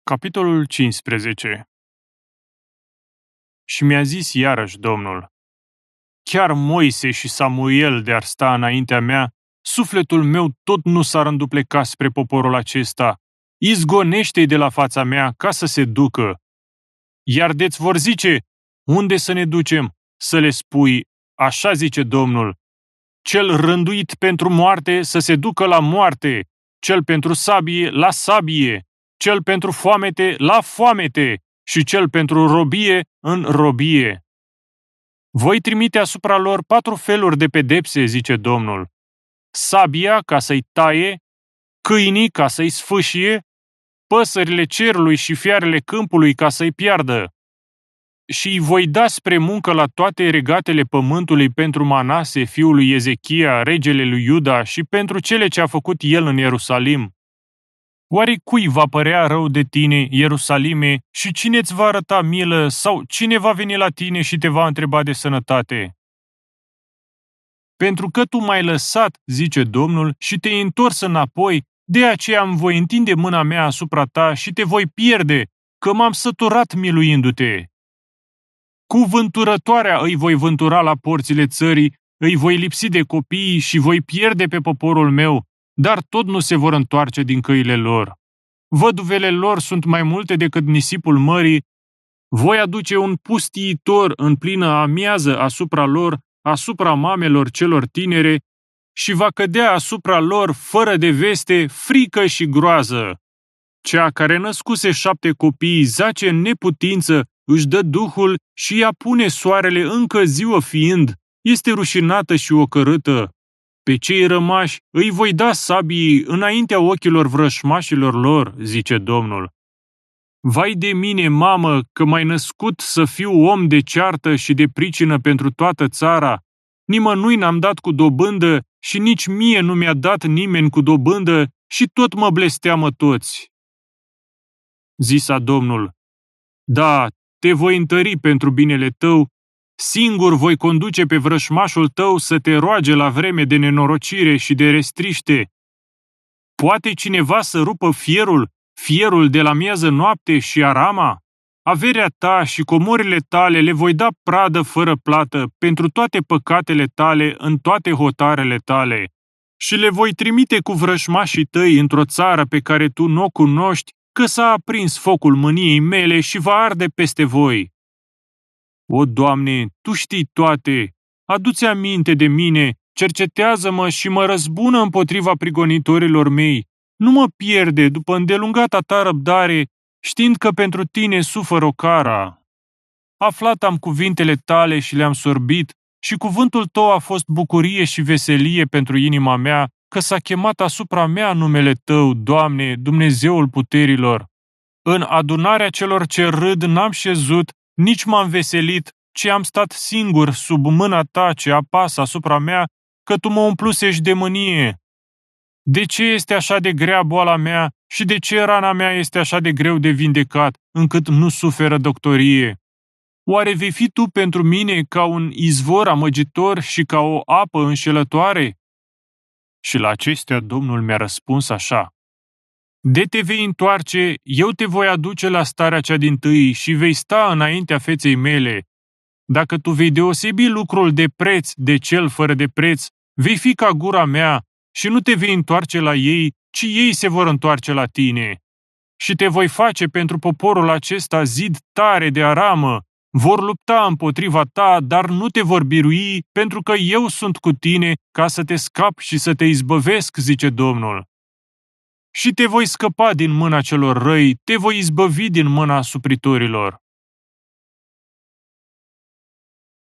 Capitolul 15. Și mi-a zis iarăși Domnul: chiar Moise și Samuel de-ar sta înaintea mea, sufletul meu tot nu s-ar îndupleca spre poporul acesta. Izgonește-i de la fața mea ca să se ducă. Iar de-ți vor zice: unde să ne ducem? Să le spui: așa zice Domnul: cel rânduit pentru moarte să se ducă la moarte, cel pentru sabie la sabie, cel pentru foamete la foamete și cel pentru robie în robie. Voi trimite asupra lor 4 feluri de pedepse, zice Domnul: sabia ca să-i taie, câinii ca să-i sfâșie, păsările cerului și fiarele câmpului ca să-i piardă. Și îi voi da spre muncă la toate regatele pământului pentru Manase, fiul lui Ezechia, regele lui Iuda, și pentru cele ce a făcut el în Ierusalim. Oare cui va părea rău de tine, Ierusalime, și cine îți va arăta milă, sau cine va veni la tine și te va întreba de sănătate? Pentru că tu m-ai lăsat, zice Domnul, și te-ai întors înapoi, de aceea îmi voi întinde mâna mea asupra ta și te voi pierde, că m-am săturat miluindu-te. Cu vânturătoarea îi voi vântura la porțile țării, îi voi lipsi de copii și voi pierde pe poporul meu, dar tot nu se vor întoarce din căile lor. Văduvele lor sunt mai multe decât nisipul mării. Voi aduce un pustiitor în plină amiază asupra lor, asupra mamelor celor tinere, și va cădea asupra lor, fără de veste, frică și groază. Cea care născuse 7 copii zace în neputință, își dă duhul și ea pune soarele încă ziua fiind, este rușinată și ocărâtă. Pe cei rămași îi voi da sabii înaintea ochilor vrășmașilor lor, zice Domnul. Vai de mine, mamă, că m-ai născut să fiu om de ceartă și de pricină pentru toată țara. Nimănui n-am dat cu dobândă și nici mie nu mi-a dat nimeni cu dobândă și tot mă blesteamă toți. Zisa Domnul: da, te voi întări pentru binele tău, singur voi conduce pe vrășmașul tău să te roage la vreme de nenorocire și de restriște. Poate cineva să rupă fierul de la mieză noapte și arama? Averea ta și comorile tale le voi da pradă fără plată pentru toate păcatele tale în toate hotarele tale. Și le voi trimite cu vrășmașii tăi într-o țară pe care tu nu o cunoști, că s-a aprins focul mâniei mele și va arde peste voi. O, Doamne, Tu știi toate, adu-ți aminte de mine, cercetează-mă și mă răzbună împotriva prigonitorilor mei. Nu mă pierde după îndelungata ta răbdare, știind că pentru tine sufăr o cara. Aflat am cuvintele tale și le-am sorbit, și cuvântul tău a fost bucurie și veselie pentru inima mea, că s-a chemat asupra mea numele Tău, Doamne, Dumnezeul puterilor. În adunarea celor ce râd n-am șezut, nici m-am veselit, ci am stat singur sub mâna Ta ce apasă asupra mea, că Tu mă umplusești de mânie. De ce este așa de grea boala mea și de ce rana mea este așa de greu de vindecat, încât nu suferă doctorie? Oare vei fi Tu pentru mine ca un izvor amăgitor și ca o apă înșelătoare? Și la acestea Domnul mi-a răspuns așa: de te vei întoarce, eu te voi aduce la starea cea dintâi și vei sta înaintea feței mele. Dacă tu vei deosebi lucrul de preț de cel fără de preț, vei fi ca gura mea și nu te vei întoarce la ei, ci ei se vor întoarce la tine. Și te voi face pentru poporul acesta zid tare de aramă. Vor lupta împotriva ta, dar nu te vor birui, pentru că eu sunt cu tine ca să te scap și să te izbăvesc, zice Domnul. Și te voi scăpa din mâna celor răi, te voi izbăvi din mâna supritorilor.